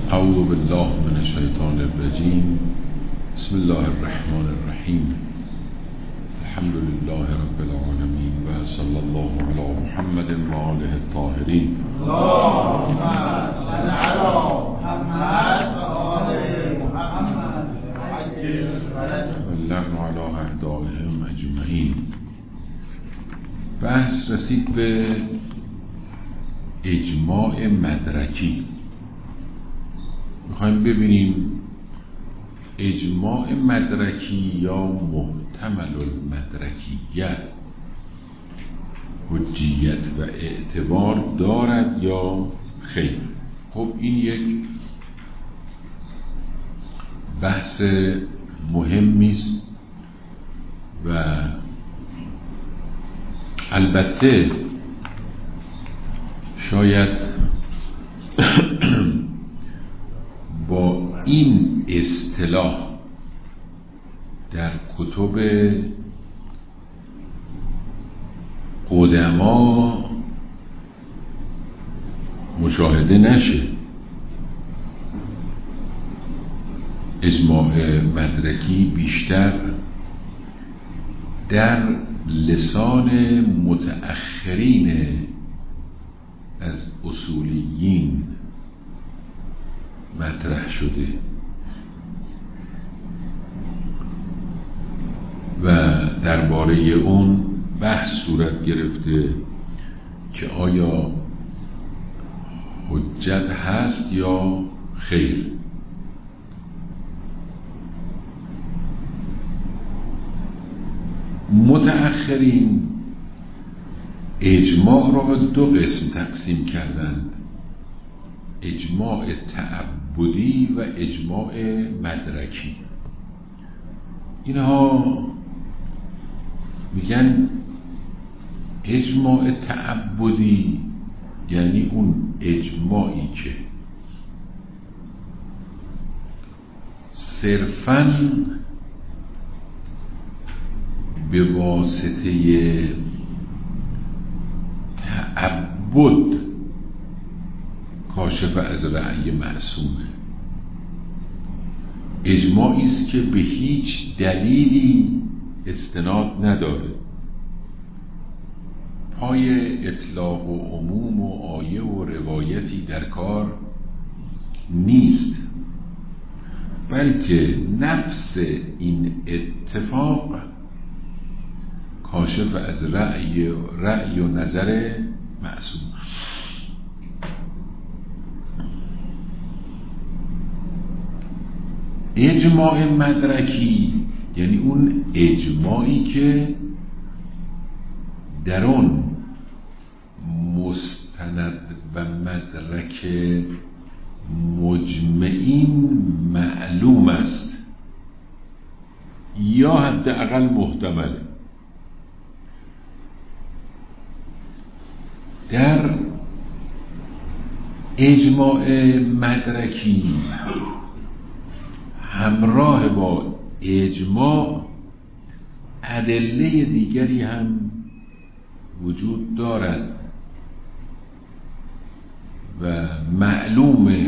اعوذ بالله من الشیطان الرجیم. بسم الله الرحمن الرحیم. الحمد لله رب العالمین و صلی الله علی محمد و آله الطاهرین. اللهم صل علی محمد و آل محمد عجل فرجهم واللعن علی اعدائهم اجمعین. بحث رسید به اجماع مدرکی. میخوایم ببینیم اجماع مدرکی یا محتمل المدرکیت حجیت و اعتبار دارد یا خیر. خب این یک بحث مهمی است و البته شاید با این اصطلاح در کتب قدما مشاهده نشه. اجماع مدرکی بیشتر در لسان متأخرین از اصولیین مطرح شده و درباره اون بحث صورت گرفته که آیا حجت هست یا خیر. متأخرین اجماع را به دو قسم تقسیم کردند: اجماع تعبدی و اجماع مدرکی. اینها میگن اجماع تعبدی یعنی اون اجماعی که صرفاً به واسطه تعبد کاشف از رأی معصومه. اجماعی است که به هیچ دلیلی استناد نداره، پای اطلاق و عموم و آیه و روایتی در کار نیست، بلکه نفس این اتفاق کاشف از رأی و نظر معصوم. اجماع مدرکی یعنی اون اجماعی که در اون مستند و مدرک مجمعین معلوم است یا حداقل محتمله. در اجماع مدرکی همراه با اجماع ادله دیگری هم وجود دارد و معلومه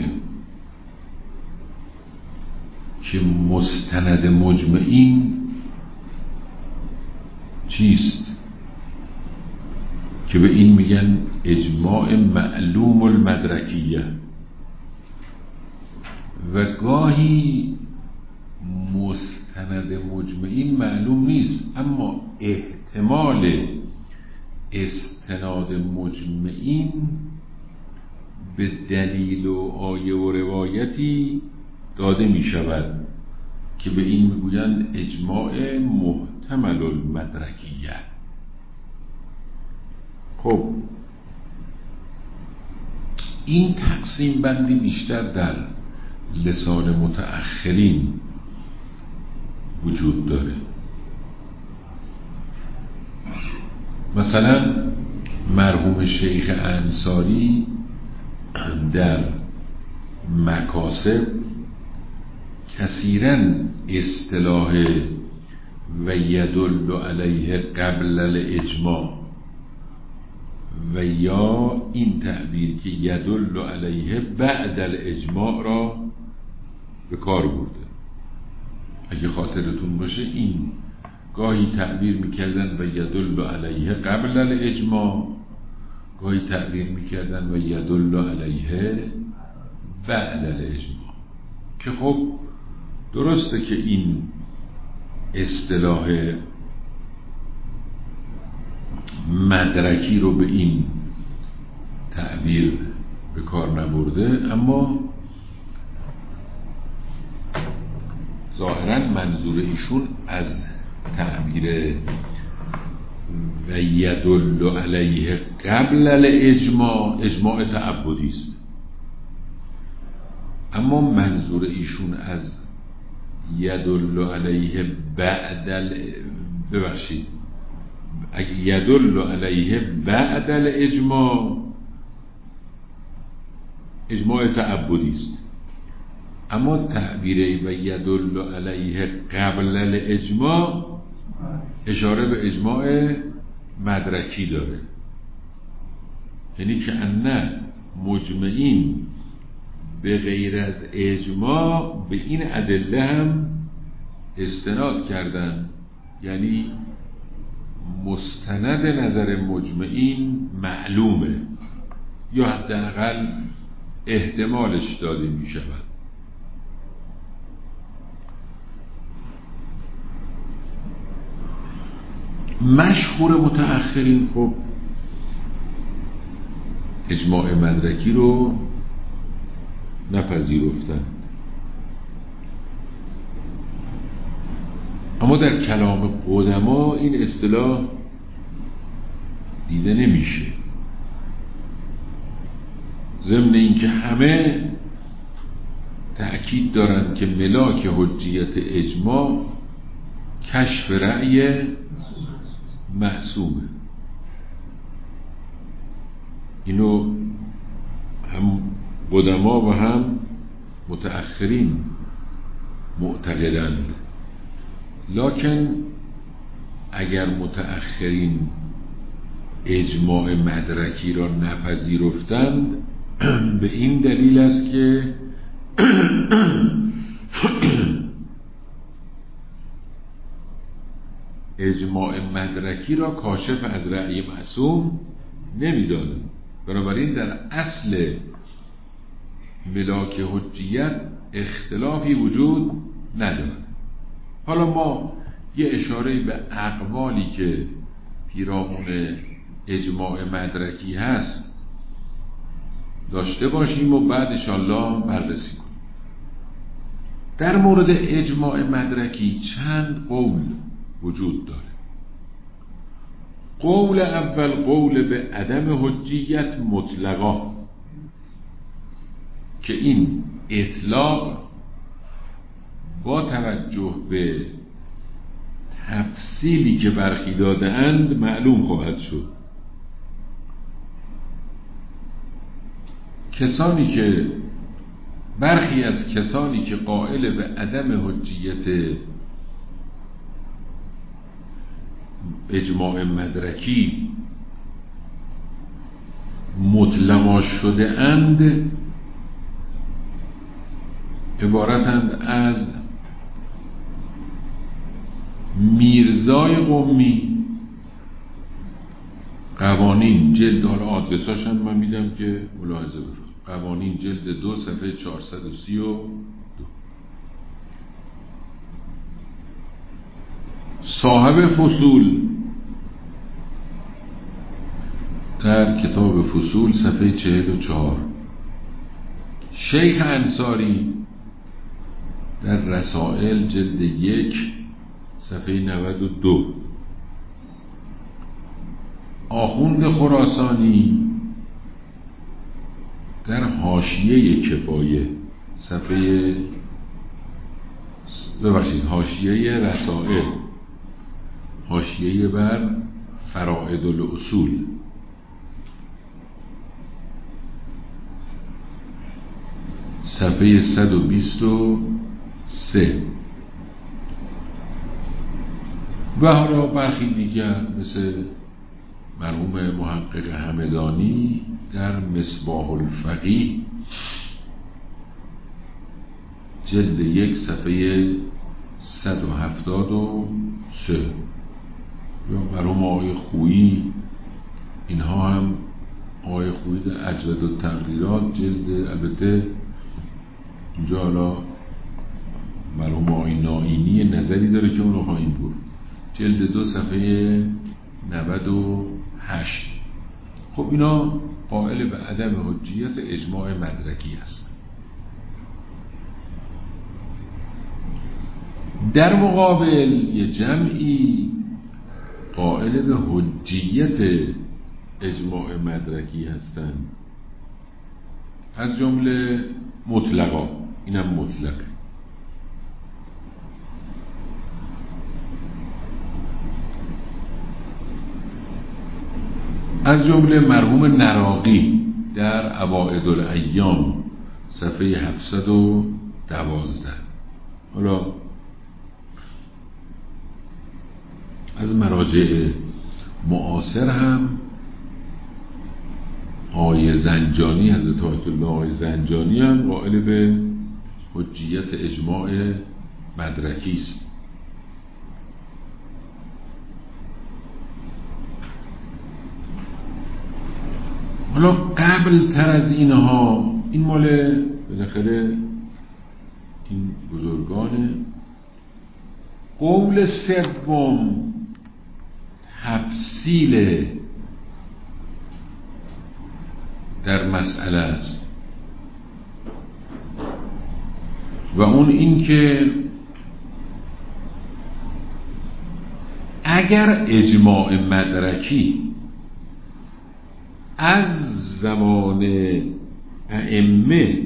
که مستند مجمعین چیست، که به این میگن اجماع معلوم المدرکیه. و گاهی مستند مجمعین معلوم نیست، اما احتمال استناد مجمعین به دلیل و آیه و روایتی داده می شود که به این میگویند اجماع محتمل المدرکیه. خب این تقسیم بندی بیشتر در لسان متأخرین وجود داره. مثلا مرحوم شیخ انصاری در مکاسب کثیراً اصطلاح و یدل علیه قبل الاجماع و یا این تعبیر که یدل علیه بعد الاجماع را به کار برده. اگه خاطرتون باشه این گاهی تعبیر میکردن و یدل علیه قبل الاجماع، گاهی تعبیر میکردن و یدل علیه بعد الاجماع، که خب درسته که این اصطلاح مدرکی رو به این تعبیر به کار نبرده، اما ظاهرا منظور ایشون از تعبیر و یدل علیه قبل الاجماع اجماع تعبدی است، اما منظور ایشون از یدل علیه یدل علیه بعد الاجماع اجماع تعبدی است، اما تعبیر و یدل علیه قبل الاجماع اشاره به اجماع مدرکی داره، یعنی که ان مجمعین به غیر از اجماع به این ادله هم استناد کردن، یعنی مستند نظر مجمعین معلومه یا حداقل احتمالش داده می شود. مشهور متأخرین خب اجماع مدرکی رو نپذیرفتند، اما در کلام قدما این اصطلاح دیده نمیشه، ضمن اینکه همه تأکید دارند که ملاک حجیت اجماع کشف رأی معصومه. اینو هم قدما و هم متأخرین معتقدند، لکن اگر متأخرین اجماع مدرکی را نپذیرفتند به این دلیل است که اجماع مدرکی را کاشف از رأی معصوم نمی‌دانند، بنابراین در اصل ملاک حجیت اختلافی وجود ندارد. حالا ما یه اشاره به اقوالی که پیرامون اجماع مدرکی هست داشته باشیم و بعد انشاءالله بررسی کنیم. در مورد اجماع مدرکی چند قول وجود داره. قول اول قول به عدم حجیت مطلقا، که این اطلاق با توجه به تفصیلی که برخی داده اند معلوم خواهد شد. برخی از کسانی که قائل به عدم حجیت اجماع مدرکی مطلقا شده اند عبارتند از میرزای قمی. قوانین جلد، حالا آدرساش هم من میدم که ملاحظه بفرمایید. قوانین جلد 2 صفحه 432. صاحب فصول در کتاب فصول صفحه 44. شیخ انصاری در رسائل جلد 1 صفحه 92. آخوند خراسانی در حاشیه کفایه حاشیه رسائل، حاشیه بر فرائد الاصول، صفحه 123. و حالا برخی دیگر مثل مرحوم محقق همدانی در مصباح الفقیه جلد 1 صفحه 173 یا مرحوم آقای خویی، اینها هم آقای خویی در اجود و تقریرات جلد، البته اینجا حالا مرحوم آقای نائینی نظری داره که اون رو خواهیم بود، جلد 2 صفحه 98. خب اینا قائل به عدم حجیت اجماع مدرکی هست. در مقابل یه جمعی قائل به حجیت اجماع مدرکی هستند، از جمله مطلقا، اینم مطلق، از جمله مرحوم نراقی در عوائد الایام صفحه 712. حالا از مراجع معاصر هم آقای زنجانی، حضرت آیت الله آقای زنجانی هم قائل به حجیت اجماع مدرکی است. حالا قبل تر از اینها، این مال بالاخره این بزرگانه. قول سوم تفصیل در مسئله است و اون این که اگر اجماع مدرکی از زمان ائمه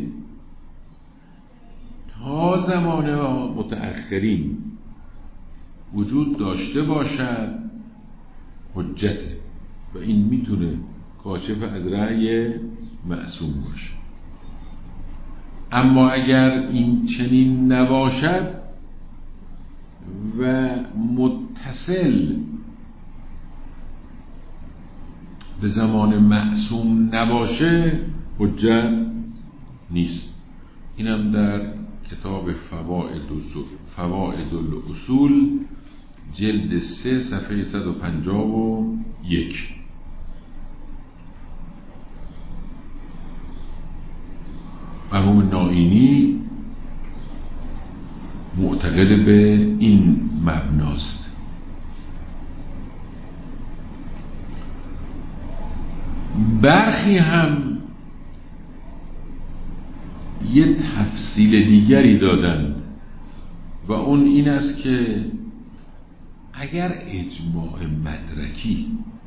تا زمان متأخرین وجود داشته باشد حجته و این میتونه کاشف از رأی معصوم باشه. اما اگر این چنین نباشد و متصل به زمان معصوم نباشه حجت نیست. اینم در کتاب فوائد الاصول جلد 3 صفحه 151. مرحوم نائینی معتقد به این مبناست. برخی هم یه تفصیل دیگری دادند و اون این است که اگر اجماع مدرکی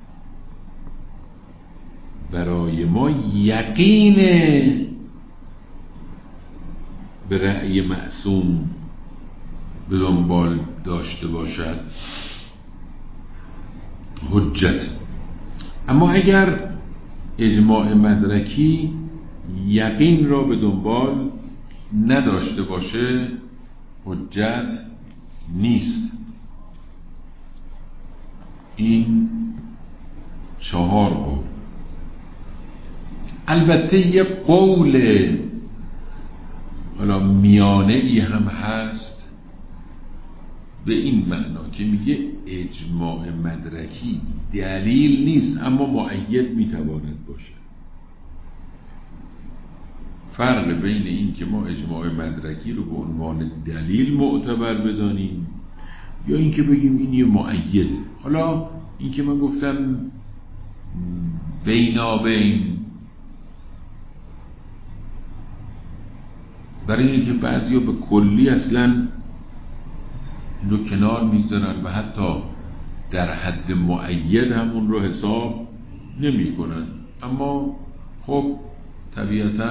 برای ما یقین به رأی معصوم به دنبال داشته باشد حجت، اما اگر اجماع مدرکی یقین را به دنبال نداشته باشه حجت نیست. این 4 قول. البته یه قول حالا میانه ای هم هست به این معنا که میگه اجماع مدرکی دلیل نیست اما مؤید میتواند باشه. فرق بین این که ما اجماع مدرکی رو به عنوان دلیل معتبر بدانیم یا این که بگیم این یه مؤیده. حالا این که من گفتم بینابین، برای اینکه بعضی ها به کلی اصلا اینو کنار میذارن و حتی در حد مؤید همون رو حساب نمی کنن. اما خب طبیعتا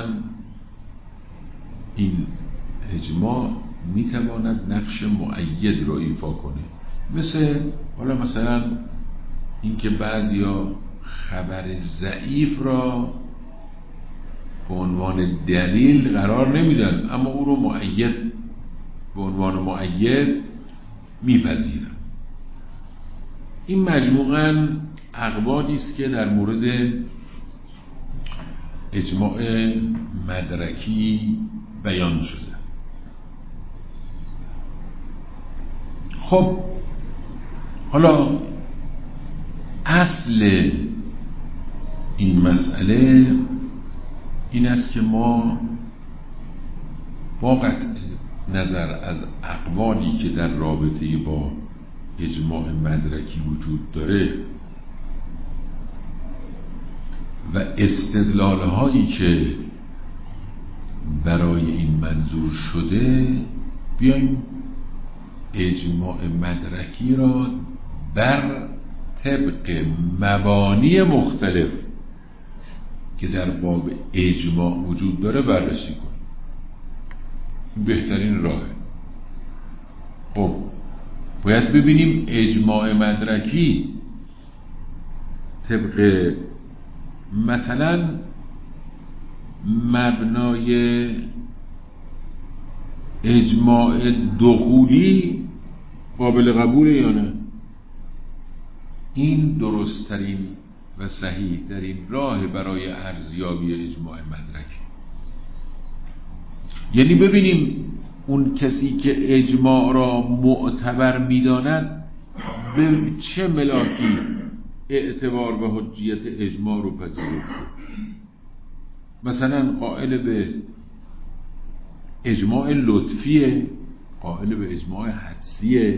این اجماع میتواند نقش مؤید رو ایفا کنه. مثلا اینکه بعضیا خبر ضعیف را به عنوان دلیل قرار نمیدن اما او رو مؤید به عنوان مؤید میپذیرن. این مجموعاً اقوالی است که در مورد اجماع مدرکی بیان شده. خب حالا اصل این مسئله این است که ما با قطع نظر از اقوالی که در رابطه با اجماع مدرکی وجود داره و استدلال‌هایی که برای این منظور شده، بیایم اجماع مدرکی را بر طبق مبانی مختلف که در باب اجماع وجود داره بررسی کنیم. بهترین راهه. خب باید ببینیم اجماع مدرکی طبق مثلا مبنای اجماع دخولی قابل قبوله یا نه. این درست‌ترین و صحیح‌ترین راه برای ارزیابی اجماع مدرکی. یعنی ببینیم اون کسی که اجماع را معتبر می‌داند به چه ملاکی اعتبار و حجیت اجماع رو پذیرفته. مثلا قائل به اجماع لطفیه، قائل به اجماع حدسیه،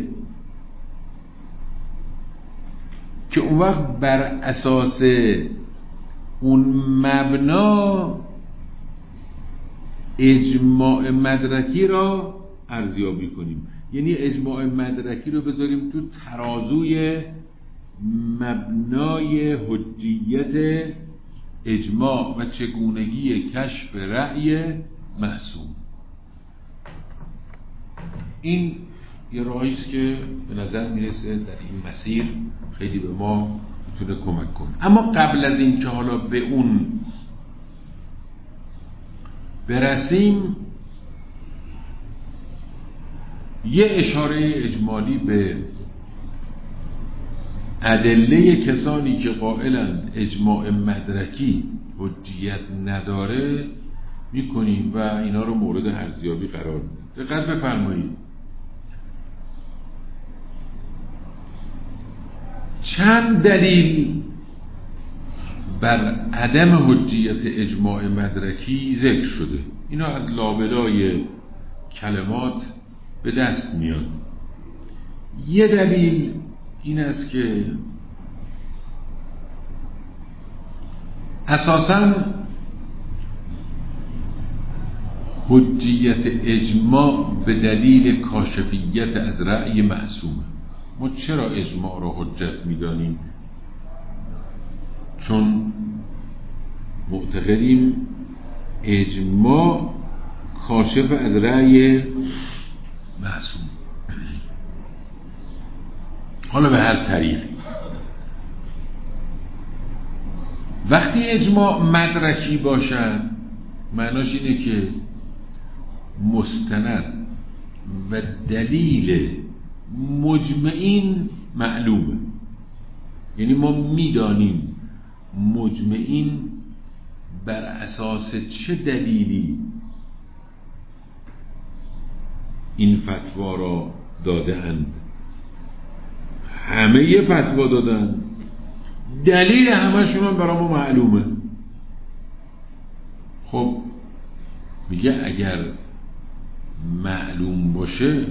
که اون وقت بر اساس اون مبنا اجماع مدرکی را ارزیابی کنیم. یعنی اجماع مدرکی رو بذاریم تو ترازوی مبنای حجیت اجماع و چگونگی کشف رأی معصوم. این یه راهی است که به نظر میرسه در این مسیر خیلی به ما میتونه کمک کنه. اما قبل از این که حالا به اون برسیم، یه اشاره اجمالی به ادله کسانی که قائلند اجماع مدرکی حجیت نداره میکنیم و اینا رو مورد ارزیابی قرار میدیم. دقت بفرمایید. چند دلیل بر عدم حجیت اجماع مدرکی ذکر شده. اینا از لابلای کلمات به دست میاد. یه دلیل این است که اساساً حجیت اجماع به دلیل کاشفیت از رأی معصومه. ما چرا اجماع را حجت می‌دانیم؟ چون معتقدیم اجماع کاشف از رأی معصوم. حالا به هر طریقی وقتی اجماع مدرکی باشد معناش اینه که مستند و دلیل مجمعین معلومه. یعنی ما میدانیم مجمعین بر اساس چه دلیلی این فتوا را داده اند. همه یه فتوا دادن، دلیل همشون هم برای ما معلومه. خب میگه اگر معلوم باشه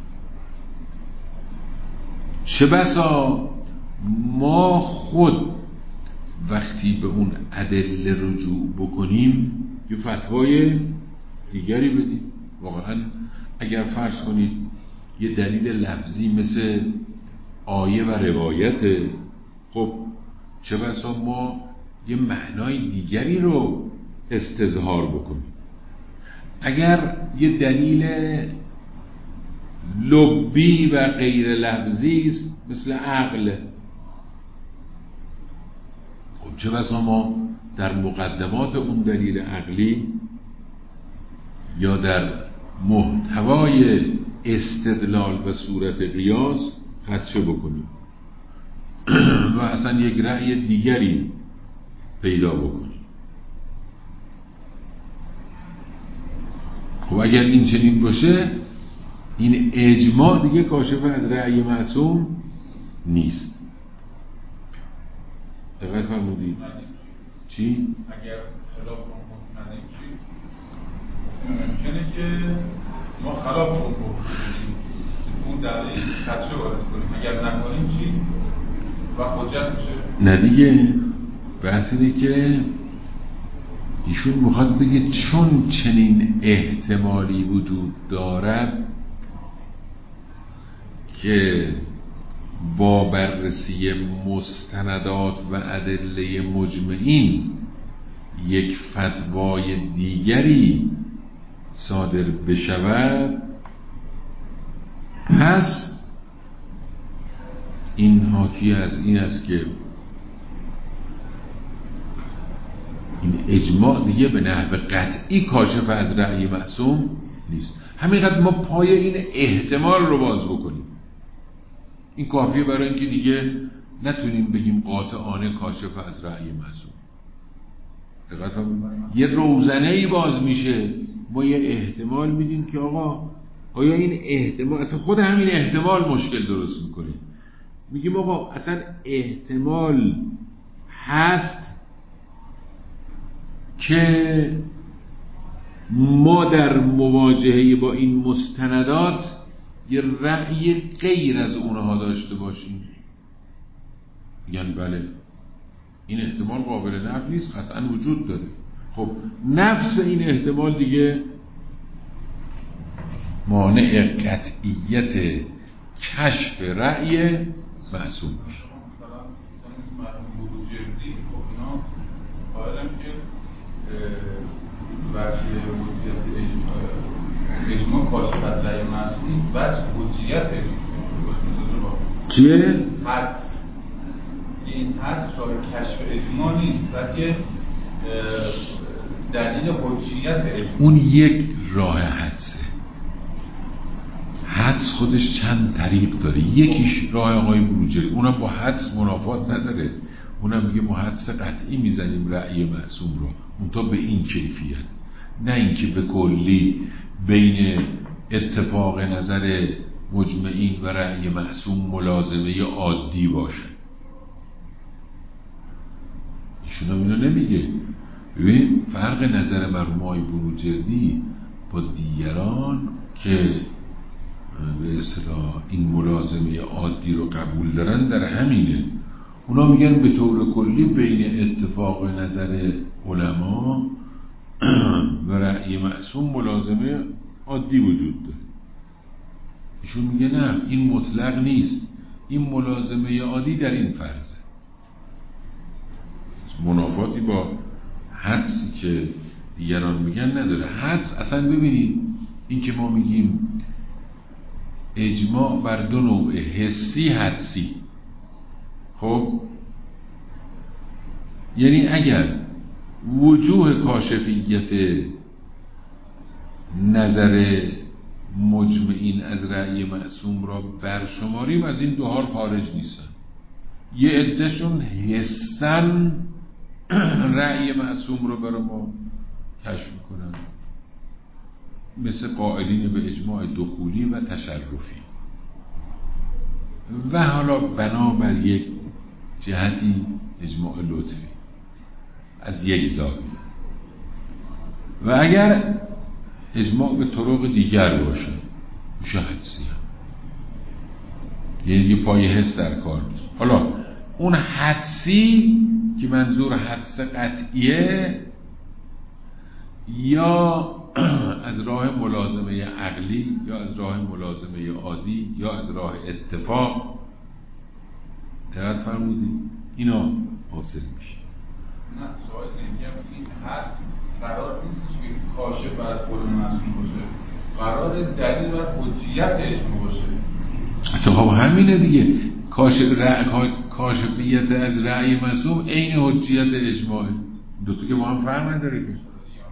چه بسا ما خود وقتی به اون ادله رجوع بکنیم یه فتوای دیگری بدیم. واقعا اگر فرض کنید یه دلیل لفظی مثل آیه و روایت، خب چه بسا ما یه معنای دیگری رو استظهار بکنیم. اگر یه دلیل لبی و غیر لفظی است مثل عقل، خب چه بسا ما در مقدمات اون دلیل عقلی یا در محتوای استدلال و صورت قیاس خدشه بکنیم. و اصلا یک رأی دیگری پیدا بکنیم. خب اگر این چنین باشه، این اجماع دیگه کاشف از رأی معصوم نیست. دقیق فرمودید؟ چی؟ اگر خلاف حکم ندیم چی؟ ممکنه که ما خلاف حکم کنیم، اون دلیل خدشه وارد کنیم. اگر نکنیم چی؟ و حجت میشه؟ نه دیگه، بحث اینه که ایشون میخواد بگه چون چنین احتمالی وجود دارد که با بررسی مستندات و ادله مجمعین یک فتوای دیگری صادر بشود، پس این حاکی از این است که این اجماع دیگه به نحو قطعی کاشف از رأی معصوم نیست. همینقدر ما پای این احتمال رو باز بکنیم، این کافیه برای اینکه دیگه نتونیم بگیم قاطعانه کاشف از رأی معصوم. یه روزنه‌ای باز میشه، ما یه احتمال میدیم که آقا آیا این احتمال، اصلا خود همین احتمال مشکل درست میکنه. میگیم آقا اصلا احتمال هست که ما در مواجهه با این مستندات یه رأی غیر از اونها داشته باشیم. یعنی بله، این احتمال قابل نفی نیست، قطعا وجود داره. خب نفس این احتمال دیگه مانع قطعیت کشف رأی معصوم میشه. مثلا مرحوم بروجردی خب اینا قائلن که وجه حجیت اجماع کاشف از رأی معصوم وجه حجیت اجماع چیه؟ حدس. این حدس راه کشف اجماع نیست، بلکه دلیل حجیت اجماع. اون یک راه حدسه. حدس خودش چند طریق داره. یکیش راه آقای بروجردی، اونم با حدس منافات نداره، اونم میگه ما حدس قطعی میزنیم رأی معصوم رو، اونتا به این کیفیت، نه اینکه به کلی بین اتفاق نظر مجمعین و رأی معصوم ملازمه عادی باشه. ایشون هم اینو نمیگه. ببین فرق نظر مرحوم آقای بروجردی با دیگران که به اصطلاح این ملازمه عادی رو قبول دارن در همینه. اونا میگن به طور کلی بین اتفاق نظر علما و رأی معصوم ملازمه عادی وجود داره. ایشون میگه نه، این مطلق نیست، این ملازمه عادی در این فرضه. منافاتی با حدسی که دیگران میگن نداره. حدس اصلا ببینید، این که ما میگیم اجماع بر دو نوع، حسی حدسی، خب یعنی اگر وجوه کاشفیت نظر مجمعین از رأی معصوم را برشماریم، از این دو حال خارج نیستن. یه عدهشون حسن رأی معصوم رو برای ما کشف میکنن، مثل قائلین به اجماع دخولی و تشرفی، و حالا بنابر یک جهتی اجماع لطفی از یک زاویه. و اگر اجماع به طرق دیگر باشه میشه حدسی، یعنی یه پای حس در کار نیست. حالا اون حدسی که منظور حدس قطعیه، یا از راه ملازمه عقلی، یا از راه ملازمه عادی، یا از راه اتفاق، دقت فرمودید، اینا حاصل میشه. نه سوال نمیگم این حدس قرار نیست که کاشف از قول معصوم باشه، قرار دلیل و حجیت اجماع باشه. اصلا خب همینه دیگه، کاشفیت از رأی معصوم عین حجیت اجماعه. دوتا که با هم فرق نداره که.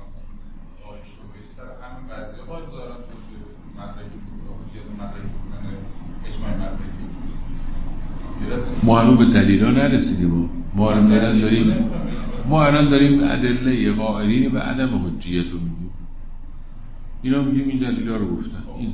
قضیه باید دارم شده مدرکی حجیت مدرکی کنن اجماع مدرکی که ما هنوز به دلیلا نرسیدیم. ما الان داریم ادله قائلین به عدم حجیت رو میگیم. اینا میگیم این دلیلا رو گفتن. این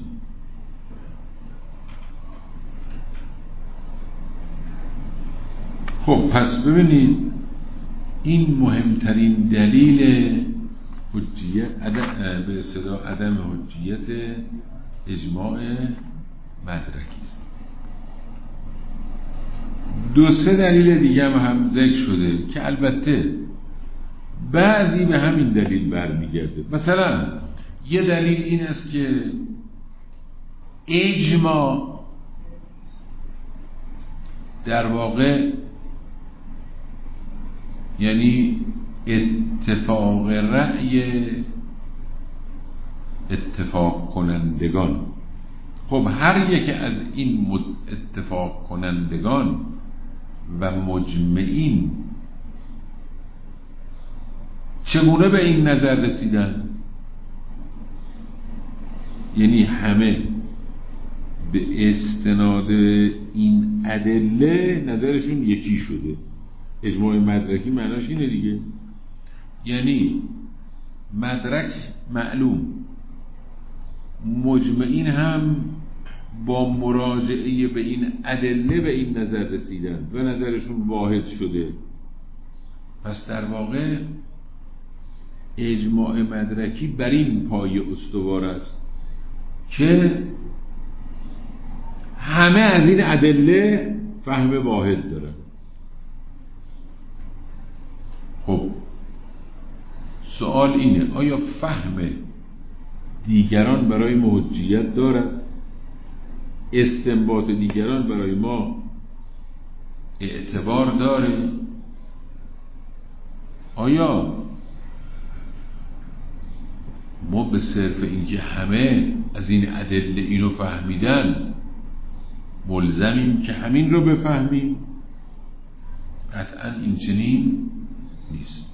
خب پس ببینید این مهمترین دلیل حجیت به اصطلاح عدم حجیت اجماع مدرکی است. 2-3 دلیل دیگه هم ذکر شده که البته بعضی به همین دلیل برمیگرده. مثلا یه دلیل این است که اجماع در واقع یعنی اتفاق رأی اتفاق کنندگان. خب هر یک از این اتفاق کنندگان و مجمعین چگونه به این نظر رسیدن؟ یعنی همه به استناد این ادله نظرشون یکی شده. اجماع مدرکی معناش اینه دیگه، یعنی مدرک معلوم، مجمعین هم با مراجعه به این ادله به این نظر رسیدن و نظرشون واحد شده. پس در واقع اجماع مدرکی بر این پایه استوار است که همه از این ادله فهم واحد دارن. خب سوال اینه آیا فهم دیگران برای ما حجیت دارد؟ استنباط دیگران برای ما اعتبار داره؟ آیا ما به صرف اینکه همه از این ادله اینو فهمیدن ملزمیم که همین رو بفهمیم؟ قطعا این چنین نیست.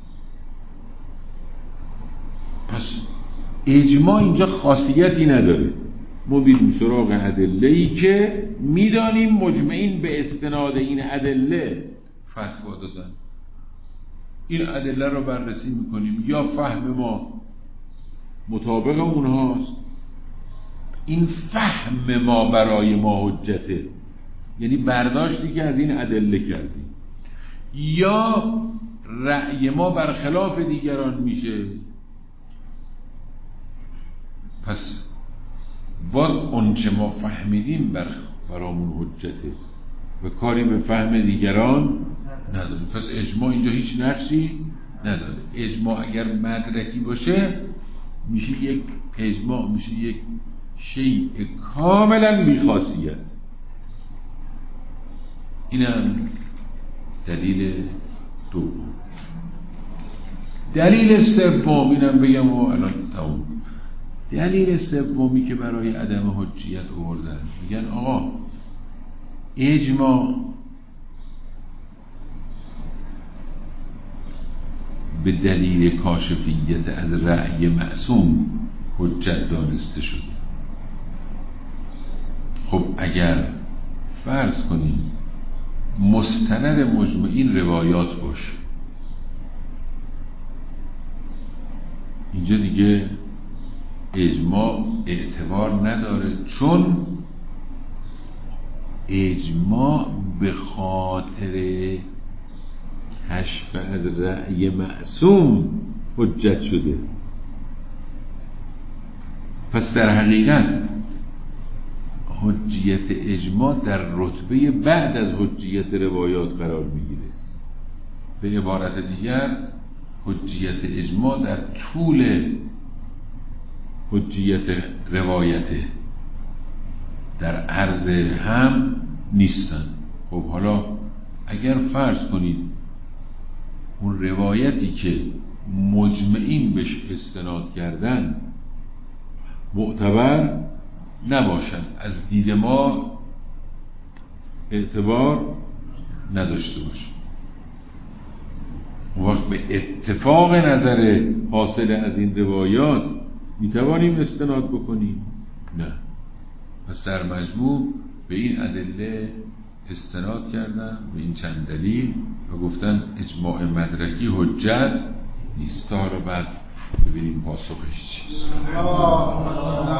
پس اجماع اینجا خاصیتی نداره. ما بیریم سراغ ادله‌ای که میدانیم مجمعین به استناد این ادله فتوا دادن. این ادله رو بررسی میکنیم، یا فهم ما مطابق اونهاست، این فهم ما برای ما حجته، یعنی برداشتی که از این ادله کردیم، یا رأی ما برخلاف دیگران میشه. پس باز اونچه ما فهمیدیم برامون حجته و کاری به فهم دیگران نداره. پس اجماع اینجا هیچ نقشی نداره. اجماع اگر مدرکی باشه میشه یک اجماع، میشه یک شیء کاملا بی‌خاصیت. اینم دلیل دوم. دلیل سوم اینم بگم و الان تموم. دلیل سومی که برای عدم حجیت آوردن میگن آقا اجماع به دلیل کاشفیت از رأی معصوم حجت دانسته شده. خب اگر فرض کنیم مستند مجمعین روایات باشه، اینجا دیگه اجماع اعتبار نداره، چون اجماع به خاطر کشف از رأی معصوم حجت شده. پس در حقیقت حجیت اجماع در رتبه بعد از حجیت روایات قرار میگیره. به عبارت دیگر حجیت اجماع در طول حجیت روایته، در عرض هم نیستن. خب حالا اگر فرض کنید اون روایتی که مجمعین بهش استناد کردن معتبر نباشد، از دید ما اعتبار نداشته باشه، اون وقت به اتفاق نظر حاصل از این روایات میتوانیم استناد بکنیم؟ نه. پس در مجموع به این ادله استناد کردن به این چند دلیل و گفتن اجماع مدرکی حجت نیست. حالا بعد ببینیم پاسخش چیست.